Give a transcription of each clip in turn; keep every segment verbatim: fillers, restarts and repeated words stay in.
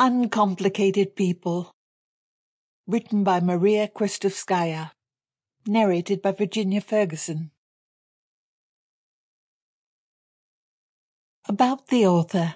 Uncomplicated People, written by Maria Kristevskaya, narrated by Virginia Ferguson. About the author.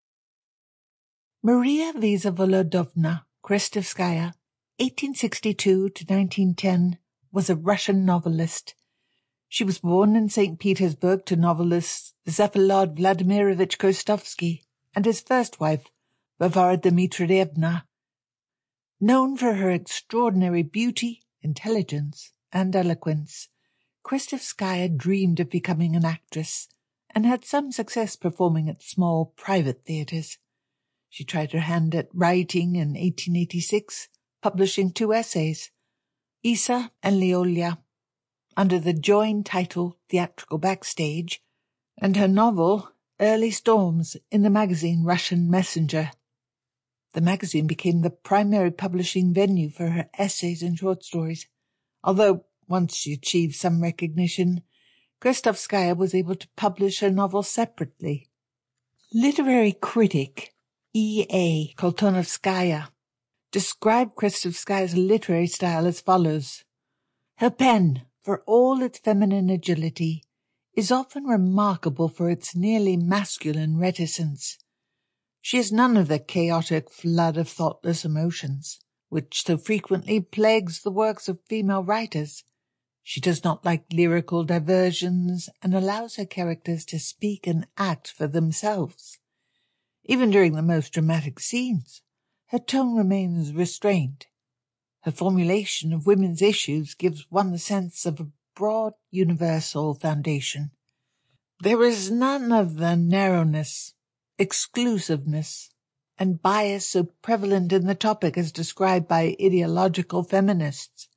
Maria Vsevolodovna Kristevskaya, eighteen sixty-two to nineteen ten, was a Russian novelist. She was born in Saint Petersburg to novelist Vsevolod Vladimirovich Kostovsky and his first wife, Varvara Dmitrievna. Known for her extraordinary beauty, intelligence, and eloquence, Kristevskaya dreamed of becoming an actress and had some success performing at small private theatres. She tried her hand at writing in eighteen eighty-six, publishing two essays, Isa and Leolia, under the joint title Theatrical Backstage, and her novel Early Storms in the magazine Russian Messenger. The magazine became the primary publishing venue for her essays and short stories, although once she achieved some recognition, Kristevskaya was able to publish her novels separately. Literary critic E A Koltonovskaya described Kristevskaya's literary style as follows. Her pen, for all its feminine agility, is often remarkable for its nearly masculine reticence. She has none of the chaotic flood of thoughtless emotions, which so frequently plagues the works of female writers. She does not like lyrical diversions and allows her characters to speak and act for themselves. Even during the most dramatic scenes, her tone remains restrained. Her formulation of women's issues gives one the sense of a broad, universal foundation. There is none of the narrowness, exclusiveness, and bias so prevalent in the topic as described by ideological feminists.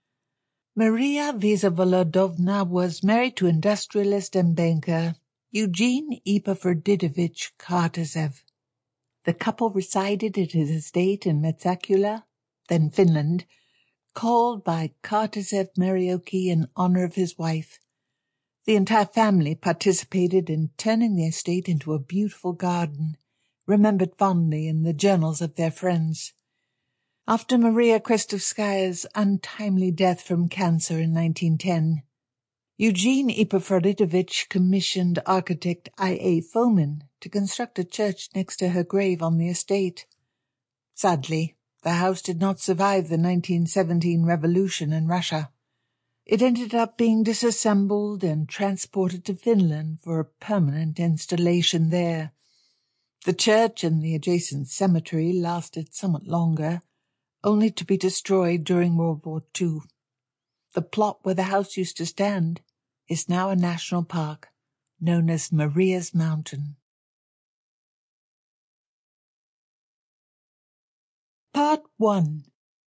Maria Vsevolodovna was married to industrialist and banker Eugene Epaphroditovich Kartasev. The couple resided at his estate in Metsakula, then Finland, called by Kartasev Marioki in honor of his wife. The entire family participated in turning the estate into a beautiful garden, remembered fondly in the journals of their friends. After Maria Kristevskaya's untimely death from cancer in nineteen ten, Eugene Epaphroditovich commissioned architect I A Fomin to construct a church next to her grave on the estate. Sadly, the house did not survive the nineteen seventeen revolution in Russia. It ended up being disassembled and transported to Finland for a permanent installation there. The church and the adjacent cemetery lasted somewhat longer, only to be destroyed during World War Two. The plot where the house used to stand is now a national park, known as Maria's Mountain. Part one.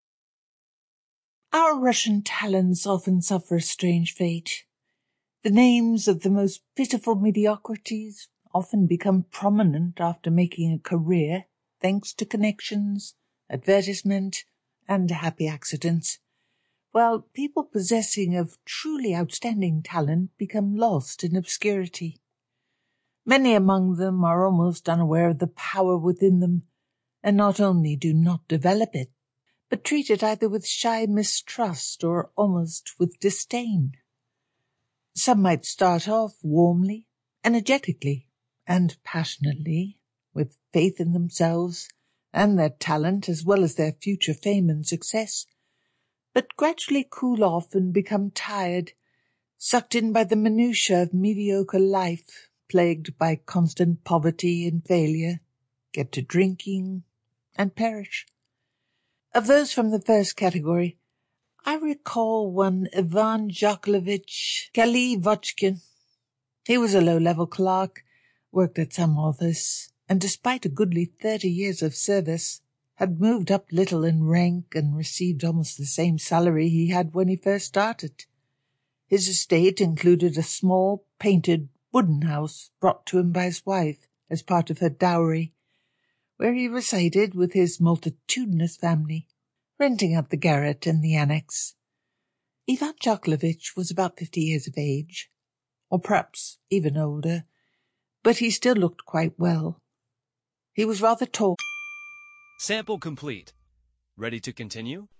Our Russian talents often suffer a strange fate. The names of the most pitiful mediocrities often become prominent after making a career, thanks to connections, advertisement, and happy accidents, while people possessing of truly outstanding talent become lost in obscurity. Many among them are almost unaware of the power within them, and not only do not develop it, but treat it either with shy mistrust or almost with disdain. Some might start off warmly, energetically, and passionately, with faith in themselves and their talent as well as their future fame and success, but gradually cool off and become tired, sucked in by the minutiae of mediocre life, plagued by constant poverty and failure, get to drinking, and perish. Of those from the first category, I recall one Ivan Yakovlevich Kalivochkin. He was a low-level clerk, worked at some office, and despite a goodly thirty years of service, had moved up little in rank and received almost the same salary he had when he first started. His estate included a small, painted wooden house brought to him by his wife as part of her dowry, where he resided with his multitudinous family, renting out the garret and the annex. Ivan Yakovlevich was about fifty years of age, or perhaps even older, but he still looked quite well. He was rather tall, Sample complete. Ready to continue?